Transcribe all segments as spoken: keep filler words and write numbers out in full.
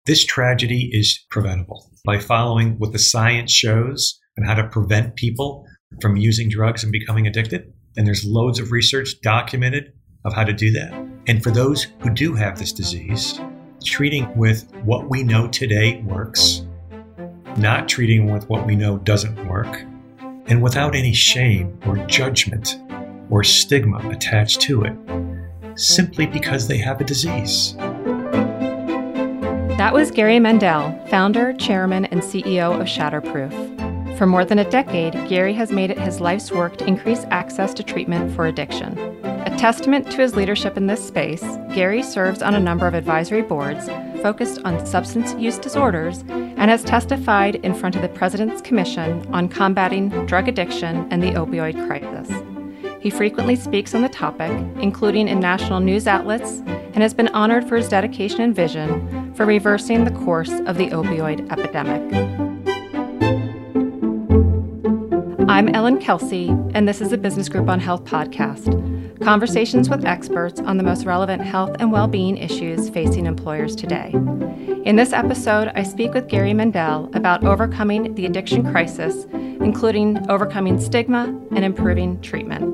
This tragedy is preventable by following what the science shows and how to prevent people from using drugs and becoming addicted. And there's loads of research documented of how to do that. And for those who do have this disease, treating with what we know today works, not treating with what we know doesn't work, and without any shame or judgment or stigma attached to it, simply because they have a disease. That was Gary Mendell, founder, chairman, and C E O of Shatterproof. For more than a decade, Gary has made it his life's work to increase access to treatment for addiction. A testament to his leadership in this space, Gary serves on a number of advisory boards focused on substance use disorders and has testified in front of the President's Commission on Combating Drug Addiction and the Opioid Crisis. He frequently speaks on the topic, including in national news outlets, and has been honored for his dedication and vision for reversing the course of the opioid epidemic. I'm Ellen Kelsey, and this is a Business Group on Health podcast, conversations with experts on the most relevant health and well-being issues facing employers today. In this episode, I speak with Gary Mendell about overcoming the addiction crisis, including overcoming stigma and improving treatment.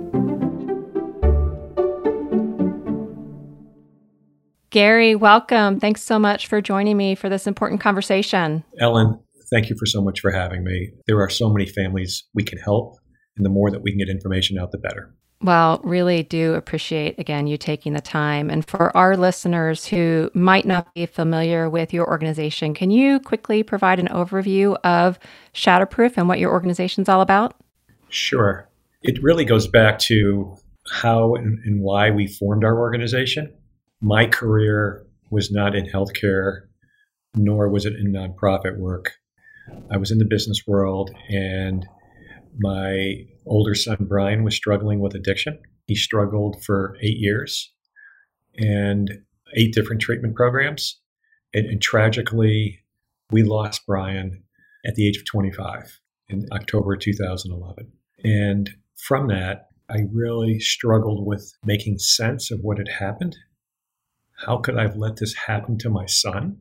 Gary, welcome. Thanks so much for joining me for this important conversation. Ellen, thank you for so much for having me. There are so many families we can help, and the more that we can get information out, the better. Well, really do appreciate, again, you taking the time. And for our listeners who might not be familiar with your organization, can you quickly provide an overview of Shatterproof and what your organization's all about? Sure. It really goes back to how and, and why we formed our organization. My career was not in healthcare, nor was it in nonprofit work. I was in the business world, and my older son, Brian, was struggling with addiction. He struggled for eight years and eight different treatment programs. And, and tragically, we lost Brian at the age of twenty-five in October two thousand eleven. And from that, I really struggled with making sense of what had happened. How could I have let this happen to my son?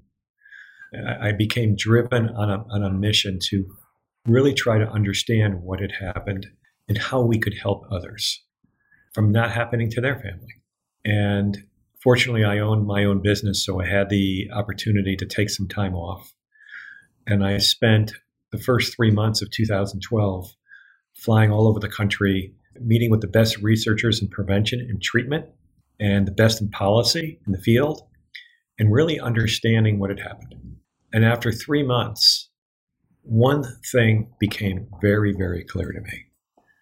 I became driven on a, on a mission to really try to understand what had happened and how we could help others from not happening to their family. And fortunately, I owned my own business, so I had the opportunity to take some time off. And I spent the first three months of two thousand twelve flying all over the country, meeting with the best researchers in prevention and treatment and the best in policy in the field, and really understanding what had happened. And after three months, one thing became very, very clear to me.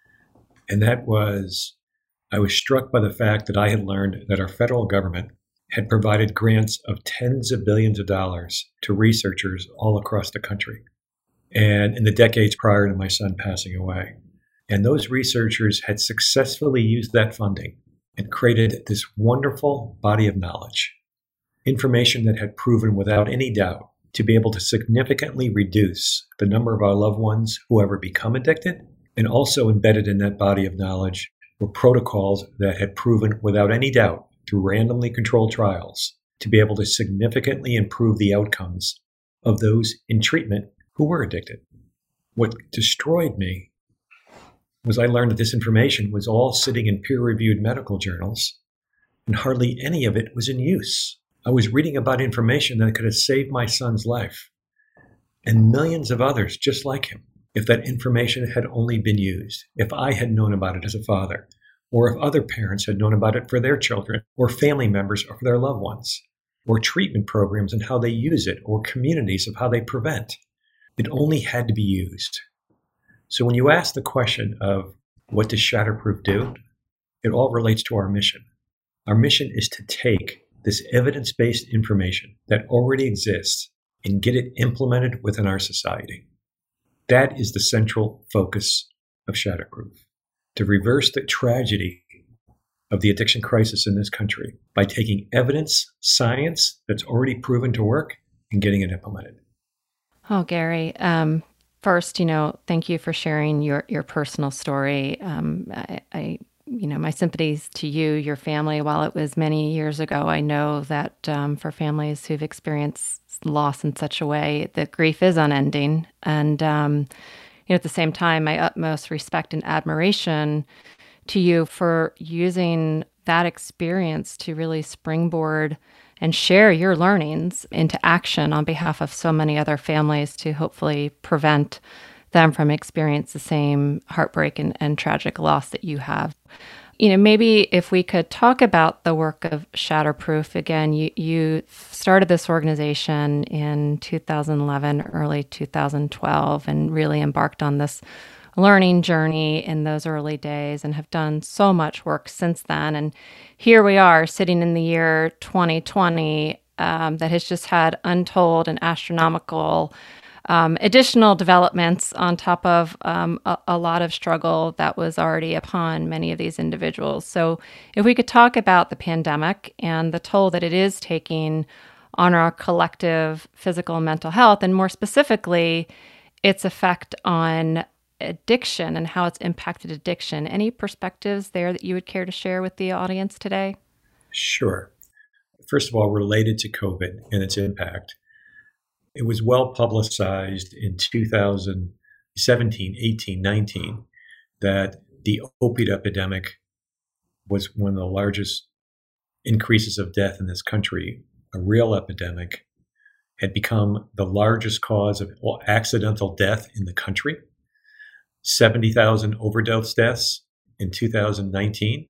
And that was, I was struck by the fact that I had learned that our federal government had provided grants of tens of billions of dollars to researchers all across the country, and in the decades prior to my son passing away. And those researchers had successfully used that funding and created this wonderful body of knowledge, information that had proven without any doubt to be able to significantly reduce the number of our loved ones who ever become addicted. And also embedded in that body of knowledge were protocols that had proven without any doubt through randomly controlled trials to be able to significantly improve the outcomes of those in treatment who were addicted. What destroyed me was I learned that this information was all sitting in peer-reviewed medical journals, and hardly any of it was in use. I was reading about information that could have saved my son's life and millions of others just like him if that information had only been used, if I had known about it as a father, or if other parents had known about it for their children, or family members or for their loved ones, or treatment programs and how they use it, or communities of how they prevent. It only had to be used. So when you ask the question of what does Shatterproof do, it all relates to our mission. Our mission is to take this evidence-based information that already exists and get it implemented within our society. That is the central focus of Shatterproof, to reverse the tragedy of the addiction crisis in this country by taking evidence, science that's already proven to work, and getting it implemented. Oh, Gary, um, first, you know, thank you for sharing your, your personal story. Um, I, I you know, my sympathies to you, your family. While it was many years ago, I know that um, for families who've experienced loss in such a way, the grief is unending. And, um, you know, at the same time, my utmost respect and admiration to you for using that experience to really springboard and share your learnings into action on behalf of so many other families to hopefully prevent them from experience the same heartbreak and, and tragic loss that you have. You know, maybe if we could talk about the work of Shatterproof again. You you started this organization in two thousand eleven, early two thousand twelve, and really embarked on this learning journey in those early days and have done so much work since then. And here we are sitting in the year twenty twenty um, that has just had untold and astronomical Um, additional developments on top of um, a, a lot of struggle that was already upon many of these individuals. So if we could talk about the pandemic and the toll that it is taking on our collective physical and mental health, and more specifically, its effect on addiction and how it's impacted addiction. Any perspectives there that you would care to share with the audience today? Sure. First of all, related to COVID and its impact, it was well publicized in two thousand seventeen, eighteen, nineteen that the opioid epidemic was one of the largest increases of death in this country. A real epidemic had become the largest cause of accidental death in the country. seventy thousand overdose deaths in two thousand nineteen,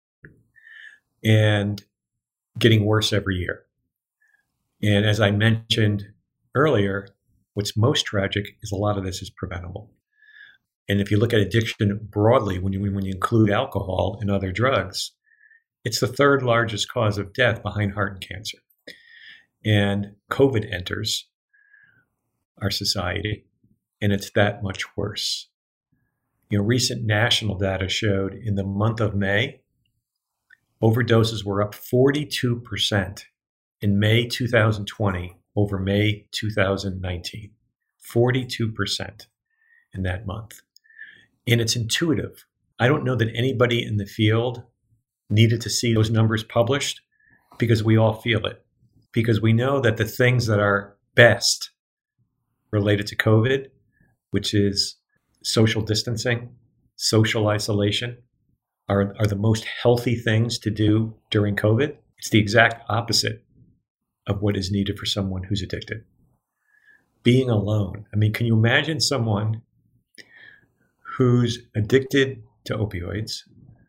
and getting worse every year. And as I mentioned earlier, what's most tragic is a lot of this is preventable. And if you look at addiction broadly, when you, when you include alcohol and other drugs, it's the third largest cause of death behind heart and cancer. And COVID enters our society, and it's that much worse. You know, recent national data showed in the month of May, overdoses were up forty-two percent in May two thousand twenty over May two thousand nineteen. forty-two percent in that month. And it's intuitive. I don't know that anybody in the field needed to see those numbers published, because we all feel it. Because we know that the things that are best related to COVID, which is social distancing, social isolation, are, are the most healthy things to do during COVID. It's the exact opposite of what is needed for someone who's addicted. Being alone. I mean, can you imagine someone who's addicted to opioids,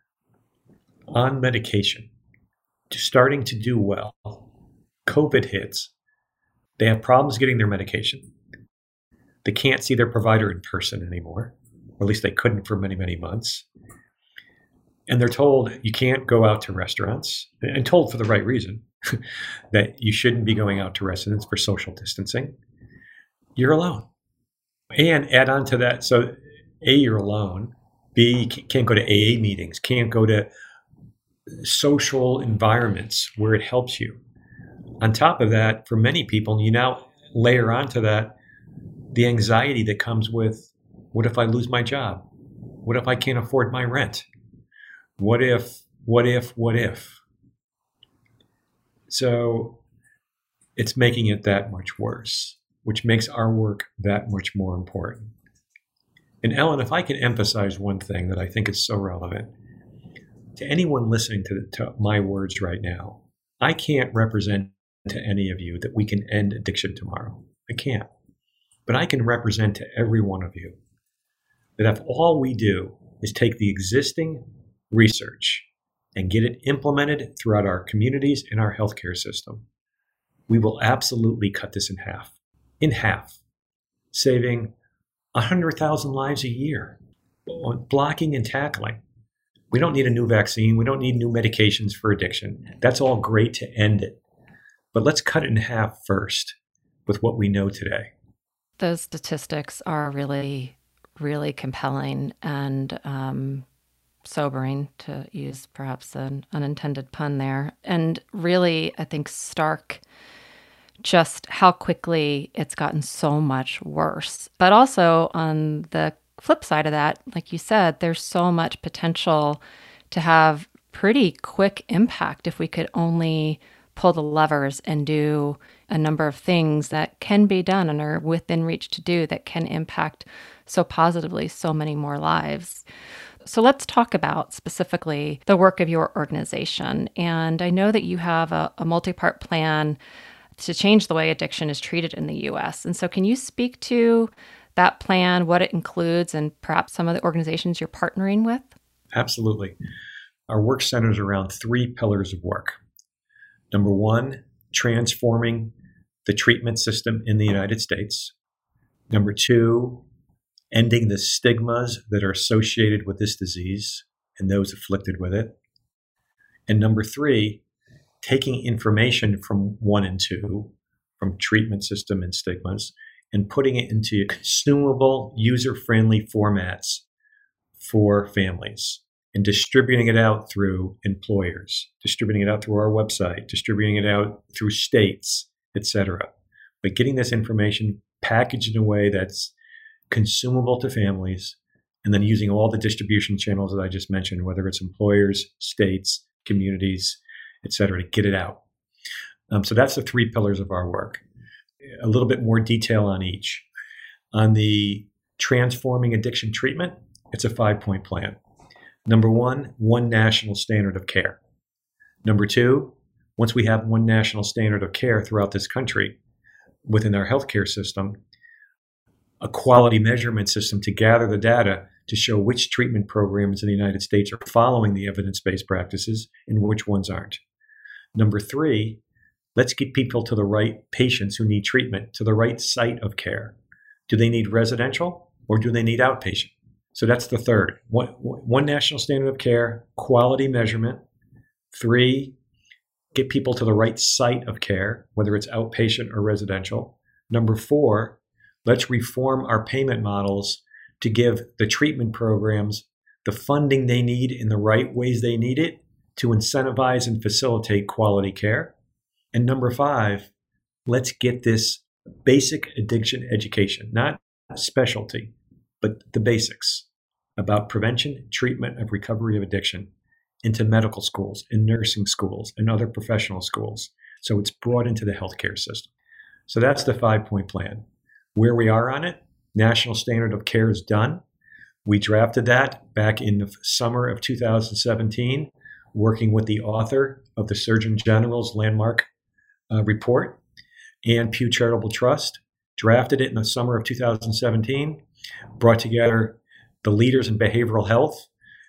on medication, just starting to do well? COVID hits. They have problems getting their medication. They can't see their provider in person anymore, or at least they couldn't for many, many months. And they're told you can't go out to restaurants, and told for the right reason, that you shouldn't be going out to restaurants for social distancing. You're alone. And add on to that, so A, you're alone. B, can't go to A A meetings, can't go to social environments where it helps you. On top of that, for many people, you now layer onto that the anxiety that comes with, what if I lose my job? What if I can't afford my rent? What if, what if, what if? So it's making it that much worse, which makes our work that much more important. And Ellen, if I can emphasize one thing that I think is so relevant to anyone listening to, to my words right now, I can't represent to any of you that we can end addiction tomorrow. I can't. But I can represent to every one of you that if all we do is take the existing research and get it implemented throughout our communities and our healthcare system, we will absolutely cut this in half. In half, saving one hundred thousand lives a year, blocking and tackling. We don't need a new vaccine. We don't need new medications for addiction. That's all great to end it. But let's cut it in half first with what we know today. Those statistics are really, really compelling and um, sobering, to use perhaps an unintended pun there. And really, I think, stark just how quickly it's gotten so much worse. But also on the flip side of that, like you said, there's so much potential to have pretty quick impact if we could only pull the levers and do a number of things that can be done and are within reach to do that can impact so positively so many more lives. So let's talk about specifically the work of your organization. And I know that you have a, a multi-part plan to change the way addiction is treated in the U S. And so can you speak to that plan, what it includes, and perhaps some of the organizations you're partnering with? Absolutely. Our work centers around three pillars of work. Number one, transforming the treatment system in the United States. Number two, ending the stigmas that are associated with this disease and those afflicted with it. And number three, taking information from one and two, from treatment system and stigmas, and putting it into consumable, user-friendly formats for families and distributing it out through employers, distributing it out through our website, distributing it out through states, et cetera. But getting this information packaged in a way that's consumable to families, and then using all the distribution channels that I just mentioned, whether it's employers, states, communities, et cetera, to get it out. Um, so that's the three pillars of our work. A little bit more detail on each. On the transforming addiction treatment, it's a five-point plan. Number one, one national standard of care. Number two, once we have one national standard of care throughout this country within our healthcare system, a quality measurement system to gather the data to show which treatment programs in the United States are following the evidence-based practices and which ones aren't. Number three, let's get people to the right patients who need treatment to the right site of care. Do they need residential or do they need outpatient? So that's the third. One, one national standard of care, quality measurement. Three, get people to the right site of care, whether it's outpatient or residential. Number four, let's reform our payment models to give the treatment programs the funding they need in the right ways they need it to incentivize and facilitate quality care. And number five, let's get this basic addiction education, not specialty, but the basics about prevention, treatment of recovery of addiction into medical schools and nursing schools and other professional schools. So it's brought into the healthcare system. So that's the five-point plan. Where we are on it, national standard of care is done. We drafted that back in the summer of two thousand seventeen, working with the author of the Surgeon General's landmark uh, report and Pew Charitable Trust, drafted it in the summer of two thousand seventeen, brought together the leaders in behavioral health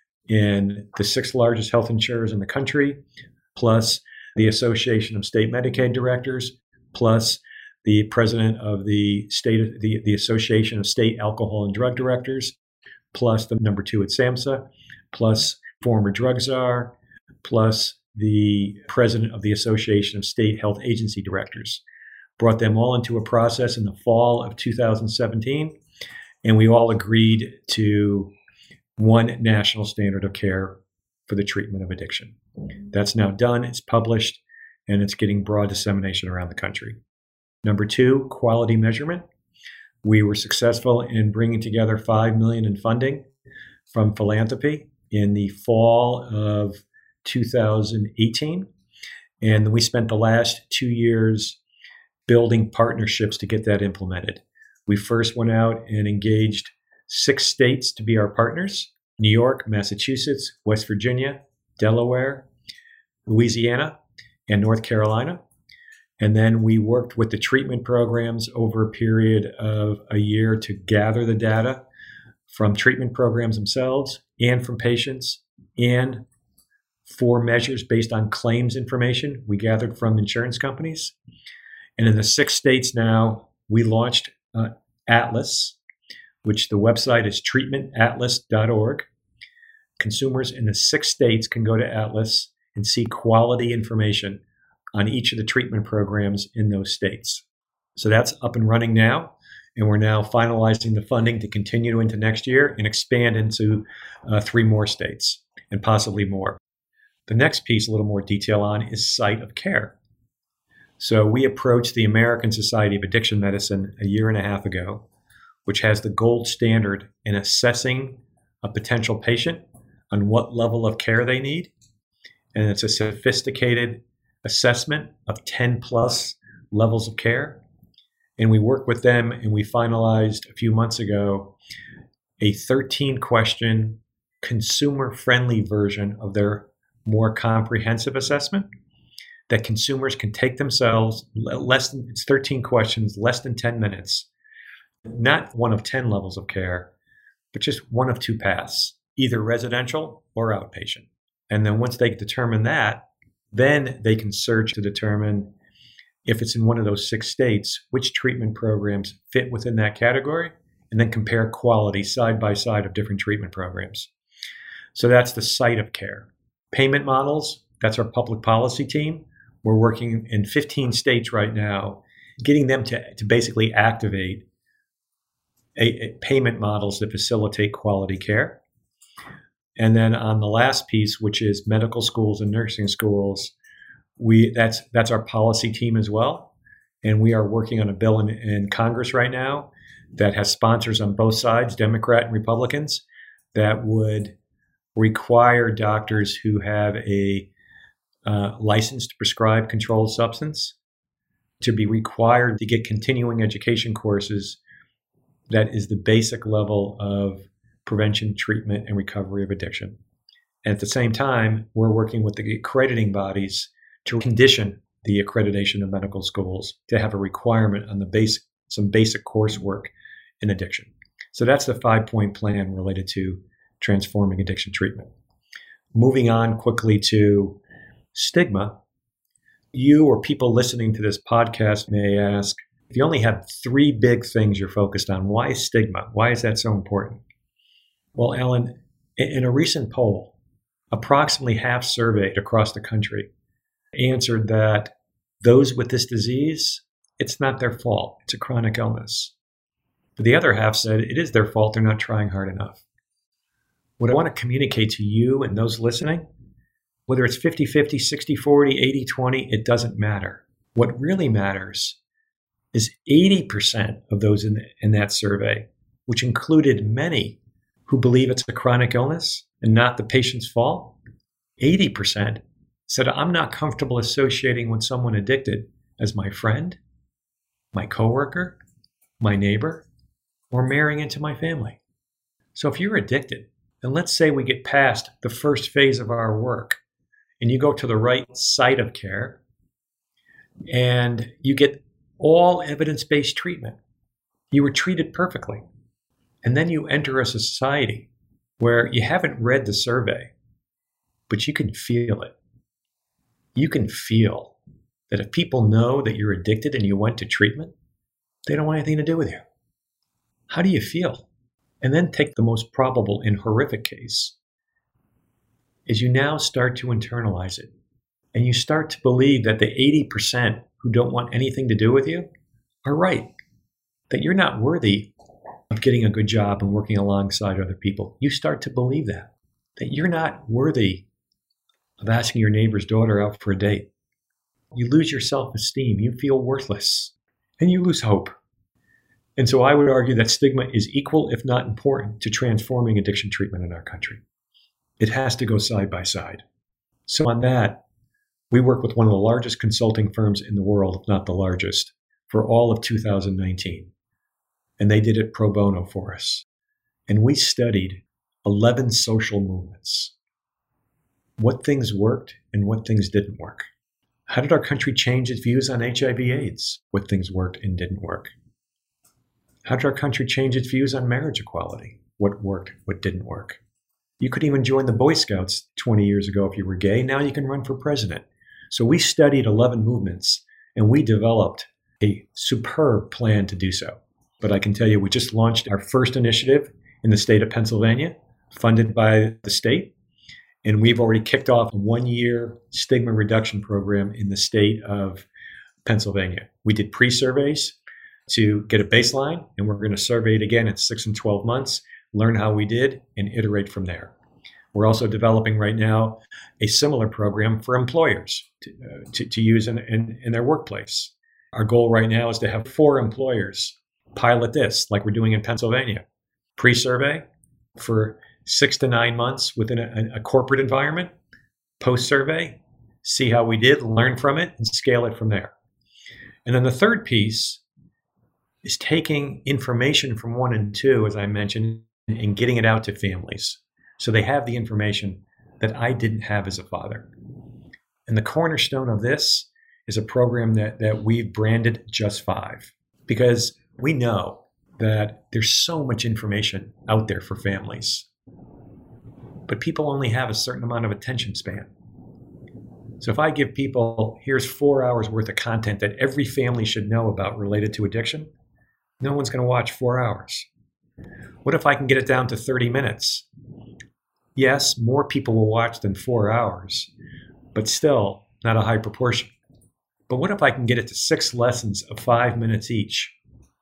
in the six largest health insurers in the country, plus the Association of State Medicaid Directors, plus the president of the state, the, the Association of State Alcohol and Drug Directors, plus the number two at SAMHSA, plus former drug czar, plus the president of the Association of State Health Agency Directors. Brought them all into a process in the fall of two thousand seventeen, and we all agreed to one national standard of care for the treatment of addiction. That's now done, it's published, and it's getting broad dissemination around the country. Number two, quality measurement. We were successful in bringing together five million dollars in funding from philanthropy in the fall of two thousand eighteen. And we spent the last two years building partnerships to get that implemented. We first went out and engaged six states to be our partners: New York, Massachusetts, West Virginia, Delaware, Louisiana, and North Carolina. And then we worked with the treatment programs over a period of a year to gather the data from treatment programs themselves and from patients, and for measures based on claims information we gathered from insurance companies. And in the six states now, we launched uh, Atlas, which the website is treatment atlas dot org. Consumers in the six states can go to Atlas and see quality information on each of the treatment programs in those states. So that's up and running now, and we're now finalizing the funding to continue into next year and expand into uh, three more states and possibly more. The next piece, a little more detail on, is site of care. So we approached the American Society of Addiction Medicine a year and a half ago, which has the gold standard in assessing a potential patient on what level of care they need. And it's a sophisticated assessment of ten plus levels of care. And we work with them, and we finalized a few months ago a thirteen question consumer friendly version of their more comprehensive assessment that consumers can take themselves. Less than, it's thirteen questions, less than ten minutes, not one of ten levels of care, but just one of two paths, either residential or outpatient. And then once they determine that, then they can search to determine if it's in one of those six states, which treatment programs fit within that category, and then compare quality side by side of different treatment programs. So that's the site of care. Payment models, that's our public policy team. We're working in fifteen states right now, getting them to, to basically activate a, a payment models that facilitate quality care. And then on the last piece, which is medical schools and nursing schools, we that's that's our policy team as well. And we are working on a bill in, in Congress right now that has sponsors on both sides, Democrat and Republicans, that would require doctors who have a uh, license to prescribe controlled substance to be required to get continuing education courses that is the basic level of prevention, treatment, and recovery of addiction. And at the same time, we're working with the accrediting bodies to condition the accreditation of medical schools to have a requirement on the basic, some basic coursework in addiction. So that's the five-point plan related to transforming addiction treatment. Moving on quickly to stigma, you or people listening to this podcast may ask, if you only have three big things you're focused on, why stigma? Why is that so important? Well, Ellen, in a recent poll, approximately half surveyed across the country answered that those with this disease, it's not their fault. It's a chronic illness. But the other half said it is their fault. They're not trying hard enough. What I want to communicate to you and those listening, whether it's fifty-fifty, sixty forty, eighty twenty, it doesn't matter. What really matters is eighty percent of those in, in that survey, which included many who believe it's a chronic illness and not the patient's fault, eighty percent said, I'm not comfortable associating with someone addicted as my friend, my coworker, my neighbor, or marrying into my family. So if you're addicted, and let's say we get past the first phase of our work and you go to the right site of care and you get all evidence-based treatment, you were treated perfectly. And then you enter a society where you haven't read the survey, but you can feel it. You can feel that if people know that you're addicted and you went to treatment, they don't want anything to do with you. How do you feel? And then take the most probable and horrific case, is you now start to internalize it. And you start to believe that the eighty percent who don't want anything to do with you are right, that you're not worthy of getting a good job and working alongside other people. You start to believe that, that you're not worthy of asking your neighbor's daughter out for a date. You lose your self-esteem, you feel worthless, and you lose hope. And so I would argue that stigma is equal, if not important, to transforming addiction treatment in our country. It has to go side by side. So on that, we work with one of the largest consulting firms in the world, if not the largest, for all of two thousand nineteen. And they did it pro bono for us. And we studied eleven social movements. What things worked and what things didn't work. How did our country change its views on H I V AIDS? What things worked and didn't work. How did our country change its views on marriage equality? What worked, what didn't work. You could even join the Boy Scouts twenty years ago if you were gay. Now you can run for president. So we studied eleven movements and we developed a superb plan to do so. But I can tell you, we just launched our first initiative in the state of Pennsylvania, funded by the state. And we've already kicked off a one-year stigma reduction program in the state of Pennsylvania. We did pre-surveys to get a baseline, and we're going to survey it again in six and twelve months, learn how we did, and iterate from there. We're also developing right now a similar program for employers to, uh, to, to use in, in, in their workplace. Our goal right now is to have four employers pilot this, like we're doing in Pennsylvania. Pre-survey for six to nine months within a, a corporate environment, post-survey, see how we did, learn from it, and scale it from there. And then the third piece is taking information from one and two, as I mentioned, and getting it out to families so they have the information that I didn't have as a father. And the cornerstone of this is a program that, that we've branded Just Five, because we know that there's so much information out there for families, but people only have a certain amount of attention span. So if I give people, here's four hours worth of content that every family should know about related to addiction, no one's going to watch four hours. What if I can get it down to thirty minutes? Yes, more people will watch than four hours, but still not a high proportion. But what if I can get it to six lessons of five minutes each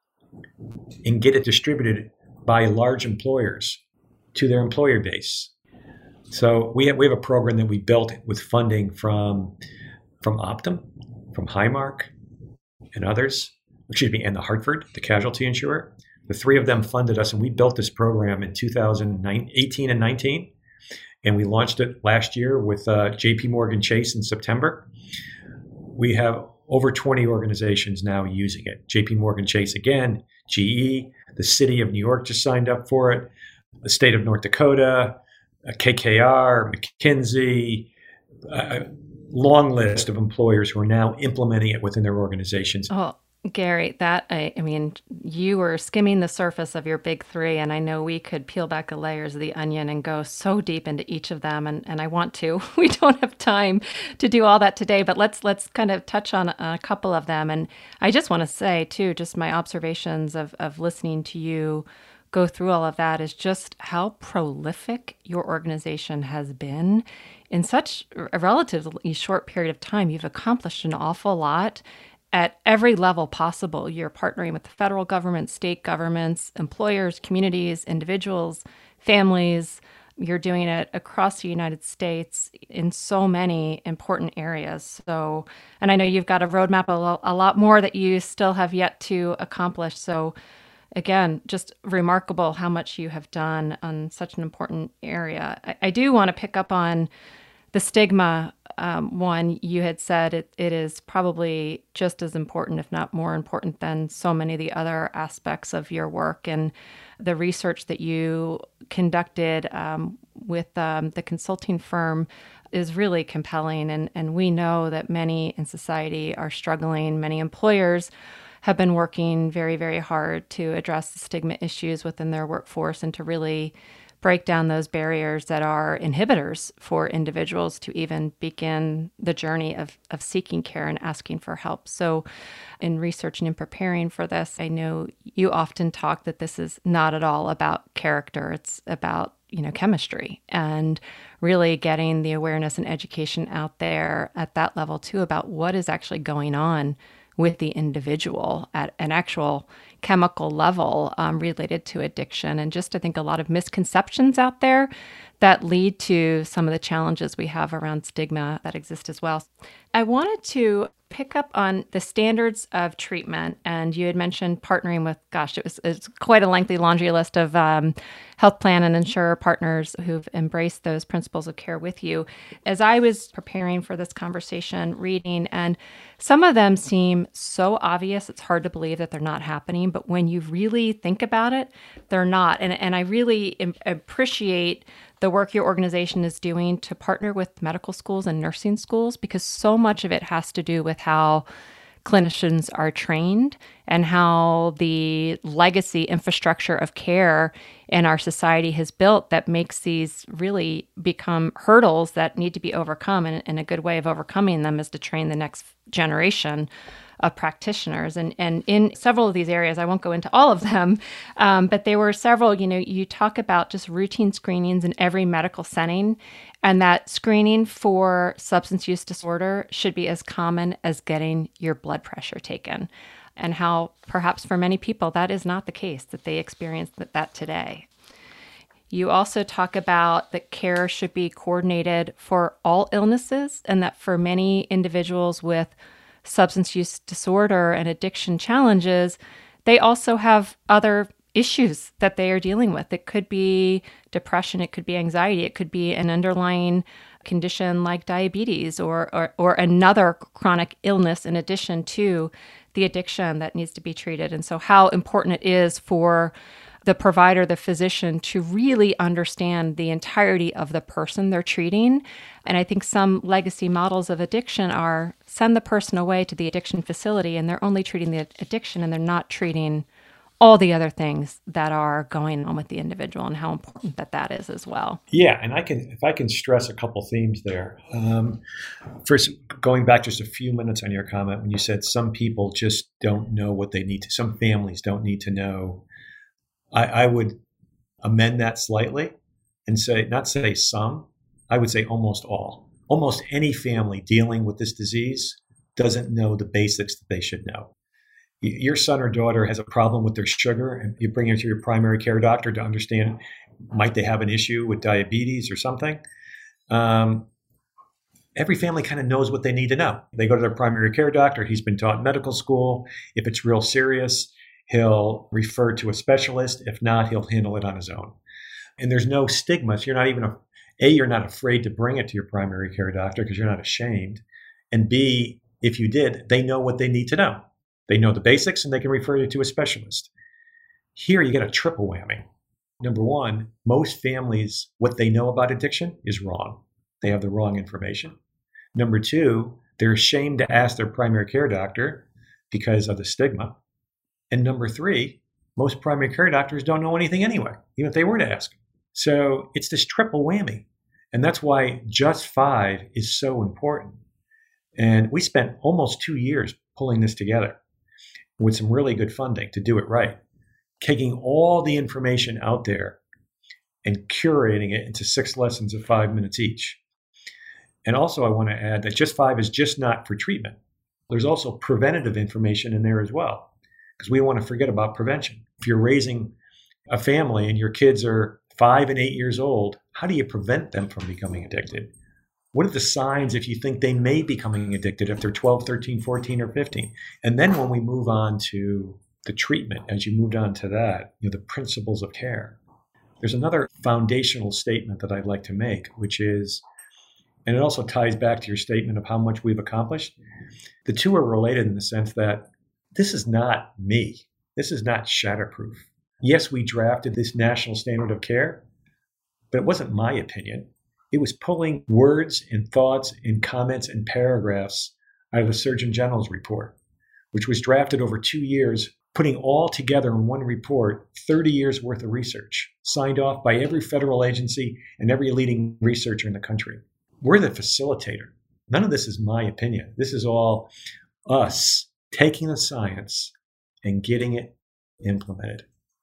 and get it distributed by large employers to their employer base? So we have, we have a program that we built with funding from, from Optum, from Highmark, and others, excuse me, and the Hartford, the casualty insurer. The three of them funded us, and we built this program in two thousand eighteen and nineteen. And we launched it last year with uh, J P Morgan Chase in September. We have over twenty organizations now using it. J P Morgan Chase again, G E, the city of New York just signed up for it, the state of North Dakota, K K R, McKinsey, a long list of employers who are now implementing it within their organizations. Oh, Gary, that, I, I mean, you were skimming the surface of your big three, and I know we could peel back the layers of the onion and go so deep into each of them, and, and I want to. We don't have time to do all that today, but let's let's kind of touch on a couple of them. And I just want to say, too, just my observations of, of listening to you go through all of that is just how prolific your organization has been. In such a relatively short period of time, you've accomplished an awful lot at every level possible. You're partnering with the federal government, state governments, employers, communities, individuals, families. You're doing it across the United States in so many important areas. So, and I know you've got a roadmap, a, lo- a lot more that you still have yet to accomplish. So again, just remarkable how much you have done on such an important area. I, I do want to pick up on the stigma um, one. You had said it, it is probably just as important, if not more important, than so many of the other aspects of your work. And the research that you conducted um, with um, the consulting firm is really compelling. And, and we know that many in society are struggling. Many employers have been working very, very hard to address the stigma issues within their workforce and to really break down those barriers that are inhibitors for individuals to even begin the journey of, of seeking care and asking for help. So in researching and preparing for this, I know you often talk that this is not at all about character. It's about, you know, chemistry, and really getting the awareness and education out there at that level too about what is actually going on with the individual at an actual chemical level um, related to addiction. And just, I think, a lot of misconceptions out there that lead to some of the challenges we have around stigma that exist as well. I wanted to pick up on the standards of treatment. And you had mentioned partnering with, gosh, it was, it was quite a lengthy laundry list of um, health plan and insurer partners who've embraced those principles of care with you. As I was preparing for this conversation, reading, and some of them seem so obvious, it's hard to believe that they're not happening. But when you really think about it, they're not. And, and I really im- appreciate the work your organization is doing to partner with medical schools and nursing schools, because so much of it has to do with how clinicians are trained and how the legacy infrastructure of care in our society has built that makes these really become hurdles that need to be overcome. And, and a good way of overcoming them is to train the next generation of practitioners. And, and in several of these areas, I won't go into all of them, um, but there were several, you know, you talk about just routine screenings in every medical setting, and that screening for substance use disorder should be as common as getting your blood pressure taken, and how perhaps for many people that is not the case, that they experience that, that today. You also talk about that care should be coordinated for all illnesses, and that for many individuals with substance use disorder and addiction challenges, they also have other issues that they are dealing with. It could be depression, it could be anxiety, it could be an underlying condition like diabetes or, or, or another chronic illness in addition to the addiction that needs to be treated. And so how important it is for the provider, the physician, to really understand the entirety of the person they're treating. And I think some legacy models of addiction are send the person away to the addiction facility and they're only treating the addiction and they're not treating all the other things that are going on with the individual and how important that that is as well. Yeah, and I can, if I can stress a couple themes there. Um, first, going back just a few minutes on your comment when you said some people just don't know what they need to, some families don't need to know. I, I would amend that slightly and say, not say some, I would say almost all. Almost any family dealing with this disease doesn't know the basics that they should know. Your son or daughter has a problem with their sugar and you bring it to your primary care doctor to understand, might they have an issue with diabetes or something? Um, every family kind of knows what they need to know. They go to their primary care doctor. He's been taught in medical school. If it's real serious, he'll refer to a specialist. If not, he'll handle it on his own. And there's no stigma. So you're not even, a, A, you're not afraid to bring it to your primary care doctor because you're not ashamed. And B, if you did, they know what they need to know. They know the basics and they can refer you to a specialist. Here you get a triple whammy. Number one, most families, what they know about addiction is wrong. They have the wrong information. Number two, they're ashamed to ask their primary care doctor because of the stigma. And number three, most primary care doctors don't know anything anyway, even if they were to ask. So it's this triple whammy. And that's why Just Five is so important. And we spent almost two years pulling this together with some really good funding to do it right, taking all the information out there and curating it into six lessons of five minutes each. And also I want to add that Just Five is just not for treatment. There's also preventative information in there as well, because we want to forget about prevention. If you're raising a family and your kids are five and eight years old, how do you prevent them from becoming addicted? What are the signs if you think they may be becoming addicted if they're twelve, thirteen, fourteen, or fifteen? And then when we move on to the treatment, as you moved on to that, you know, the principles of care, there's another foundational statement that I'd like to make, which is, and it also ties back to your statement of how much we've accomplished. The two are related in the sense that this is not me. This is not Shatterproof. Yes, we drafted this national standard of care, but it wasn't my opinion. It was pulling words and thoughts and comments and paragraphs out of the Surgeon General's report, which was drafted over two years, putting all together in one report, thirty years worth of research, signed off by every federal agency and every leading researcher in the country. We're the facilitator. None of this is my opinion. This is all us taking the science and getting it implemented.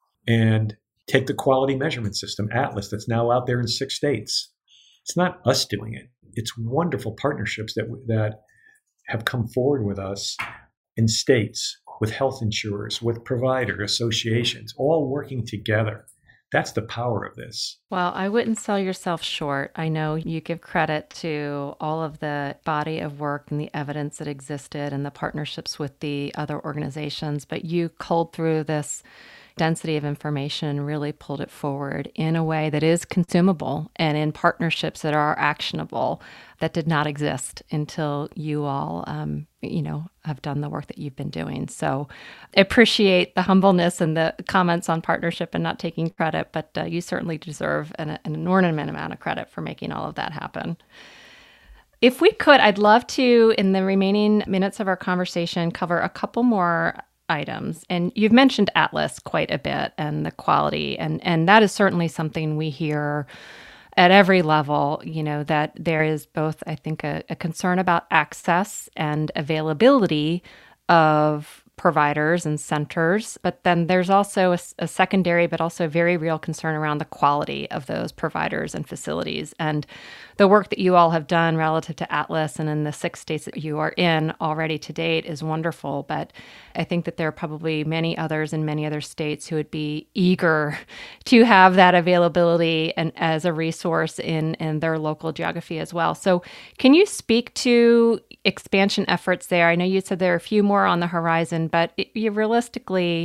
And take the quality measurement system, Atlas, that's now out there in six states. It's not us doing it. It's wonderful partnerships that that have come forward with us in states, with health insurers, with provider associations, all working together. That's the power of this. Well, I wouldn't sell yourself short. I know you give credit to all of the body of work and the evidence that existed and the partnerships with the other organizations, but you culled through this density of information and really pulled it forward in a way that is consumable and in partnerships that are actionable that did not exist until you all, um, you know, have done the work that you've been doing. So I appreciate the humbleness and the comments on partnership and not taking credit, but uh, you certainly deserve an, an inordinate amount of credit for making all of that happen. If we could, I'd love to, in the remaining minutes of our conversation, cover a couple more items. And you've mentioned Atlas quite a bit and the quality, and, and that is certainly something we hear at every level, you know, that there is both, I think, a, a concern about access and availability of providers and centers, but then there's also a, a secondary but also very real concern around the quality of those providers and facilities. And the work that you all have done relative to Atlas and in the six states that you are in already to date is wonderful, but I think that there are probably many others in many other states who would be eager to have that availability and as a resource in, in their local geography as well. So can you speak to expansion efforts there? I know you said there are a few more on the horizon, but it, you realistically,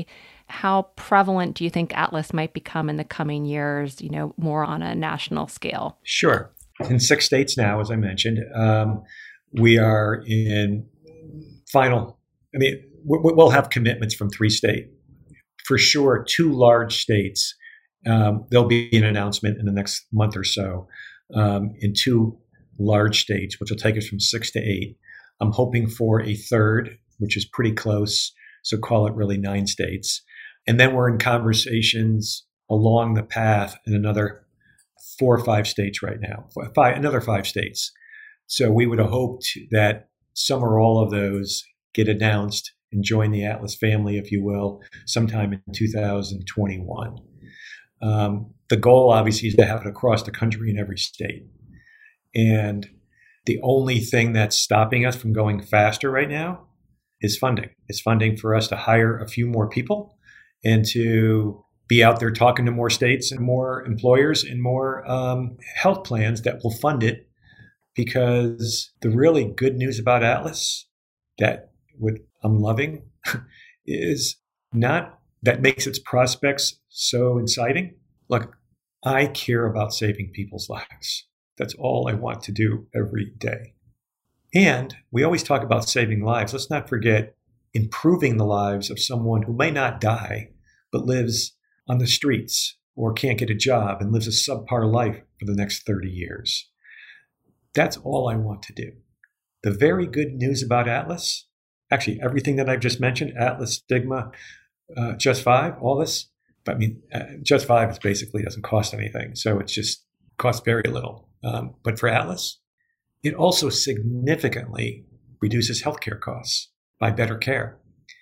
how prevalent do you think Atlas might become in the coming years, you know, more on a national scale? Sure. In six states now, as I mentioned, um, we are in final, I mean, we'll have commitments from three states. For sure, two large states, um, there'll be an announcement in the next month or so um, in two large states, which will take us from six to eight. I'm hoping for a third, which is pretty close, so call it really nine states. And then we're in conversations along the path in another four or five states right now, five, another five states. So we would have hoped that some or all of those get announced and join the Atlas family, if you will, sometime in two thousand twenty-one. Um, the goal, obviously, is to have it across the country in every state. And the only thing that's stopping us from going faster right now is funding. It's funding for us to hire a few more people and to be out there talking to more states and more employers and more um, health plans that will fund it. Because the really good news about Atlas that what I'm loving is not that makes its prospects so exciting. Look, I care about saving people's lives. That's all I want to do every day. And we always talk about saving lives. Let's not forget improving the lives of someone who may not die, but lives on the streets or can't get a job and lives a subpar life for the next thirty years. That's all I want to do. The very good news about Atlas, actually everything that I've just mentioned, Atlas, Stigma, uh, Just Five, all this, I mean, uh, Just Five is basically doesn't cost anything. So it's just costs very little. Um, but for Atlas, it also significantly reduces healthcare costs by better care.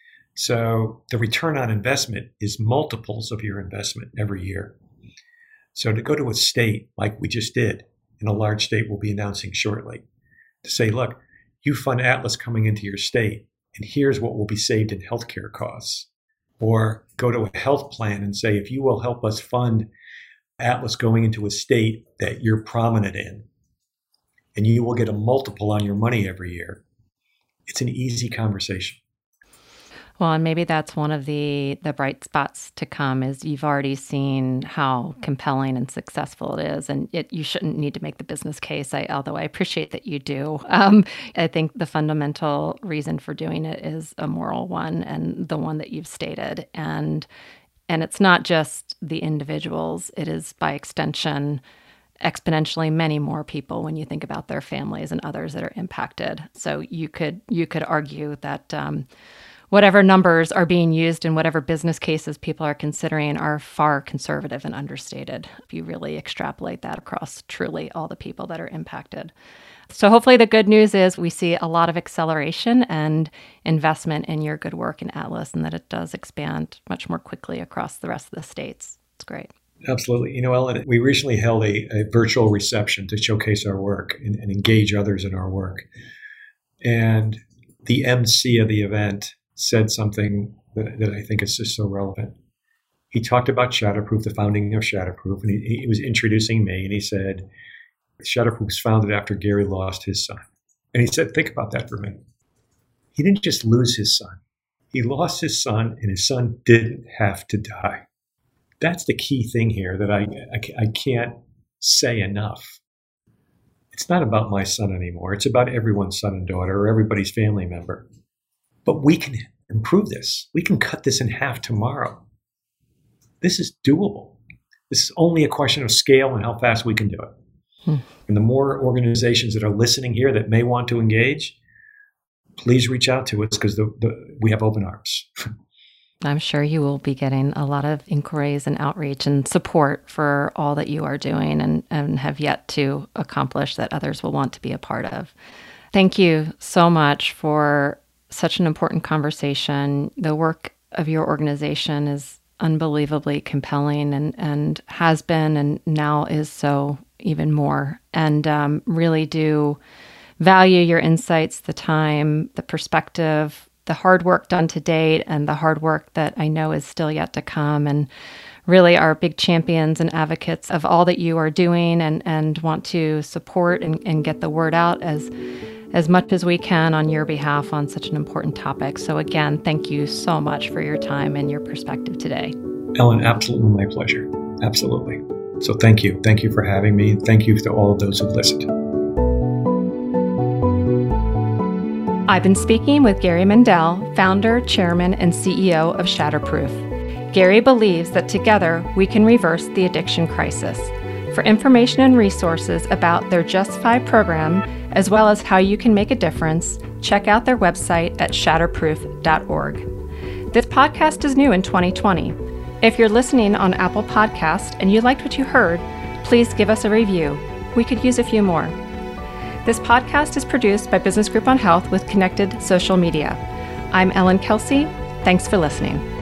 So the return on investment is multiples of your investment every year. So to go to a state like we just did, in a large state we'll be announcing shortly, to say, look, you fund Atlas coming into your state, and here's what will be saved in healthcare costs. Or go to a health plan and say, if you will help us fund Atlas going into a state that you're prominent in, and you will get a multiple on your money every year. It's an easy conversation. Well, and maybe that's one of the the bright spots to come is you've already seen how compelling and successful it is, and it, you shouldn't need to make the business case, I, although I appreciate that you do. Um, I think the fundamental reason for doing it is a moral one, and the one that you've stated. And and it's not just the individuals, it is by extension exponentially many more people when you think about their families and others that are impacted. So you could you could argue that um, whatever numbers are being used in whatever business cases people are considering are far conservative and understated if you really extrapolate that across truly all the people that are impacted. So hopefully the good news is we see a lot of acceleration and investment in your good work in Atlas, and that it does expand much more quickly across the rest of the states. It's great. Absolutely. You know, Ellen, we recently held a, a virtual reception to showcase our work and, and engage others in our work. And the M C of the event said something that, that I think is just so relevant. He talked about Shatterproof, the founding of Shatterproof, and he, he was introducing me, and he said, Shatterproof was founded after Gary lost his son. And he said, think about that for a minute. He didn't just lose his son. He lost his son, and his son didn't have to die. That's the key thing here that I, I, I can't say enough. It's not about my son anymore. It's about everyone's son and daughter or everybody's family member. But we can improve this. We can cut this in half tomorrow. This is doable. This is only a question of scale and how fast we can do it. Hmm. And the more organizations that are listening here that may want to engage, please reach out to us because the, the, we have open arms. I'm sure you will be getting a lot of inquiries and outreach and support for all that you are doing and, and have yet to accomplish that others will want to be a part of. Thank you so much for such an important conversation. The work of your organization is unbelievably compelling and, and has been and now is so even more. And um, really do value your insights, the time, the perspective, the hard work done to date and the hard work that I know is still yet to come, and really are big champions and advocates of all that you are doing and, and want to support and, and get the word out as as much as we can on your behalf on such an important topic. So again, thank you so much for your time and your perspective today. Ellen, absolutely my pleasure. Absolutely. So thank you. Thank you for having me. Thank you to all of those who've listened. I've been speaking with Gary Mendell, founder, chairman, and C E O of Shatterproof. Gary believes that together we can reverse the addiction crisis. For information and resources about their Justify program, as well as how you can make a difference, check out their website at shatterproof dot org. This podcast is new in twenty twenty. If you're listening on Apple Podcast and you liked what you heard, please give us a review. We could use a few more. This podcast is produced by Business Group on Health with Connected Social Media. I'm Ellen Kelsey. Thanks for listening.